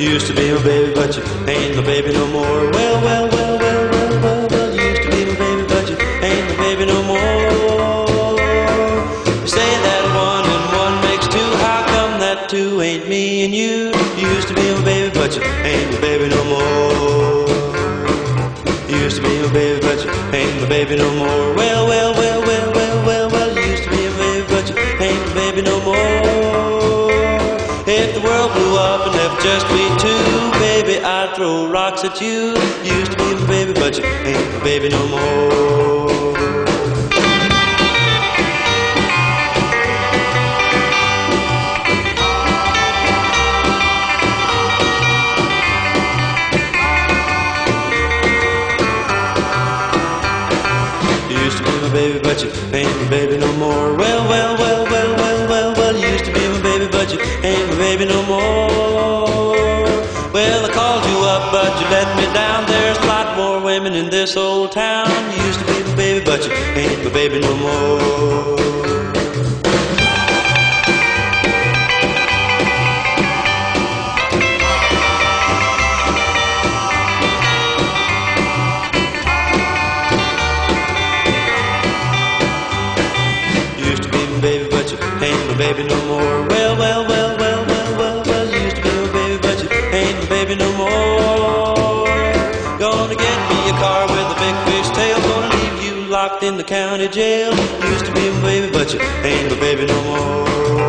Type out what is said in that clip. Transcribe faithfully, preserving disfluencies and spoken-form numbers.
Used to be my baby, but you ain't my baby no more. Well, well, well, well, well, well, well. Used to be my baby, but you ain't my baby no more. You say that one and one makes two. How come that two ain't me and you? Used to be my baby, but you ain't my baby no more. Used to be my baby, but you ain't my baby no more. Well, well, well, well, well, well, well. Used to be my baby, but you ain't my baby no more. If the world blew up and left just we two, baby, I'd throw rocks at you. Used to be my baby, but you ain't my baby no more. Used to be my baby, but you ain't my baby no more. Well, well, well, well, well, well, well. Used to be my baby, but you ain't my baby no more. Well, I called you up, but you let me down. There's a lot more women in this old town. Used to be my baby, but you ain't my baby no more. Baby, but you ain't my baby no more. Well, well, well, well, well, well, well. Used to be my baby, but you ain't my baby no more. Gonna get me a car with a big fish tail. Gonna leave you locked in the county jail. Used to be my baby, but you ain't my baby no more.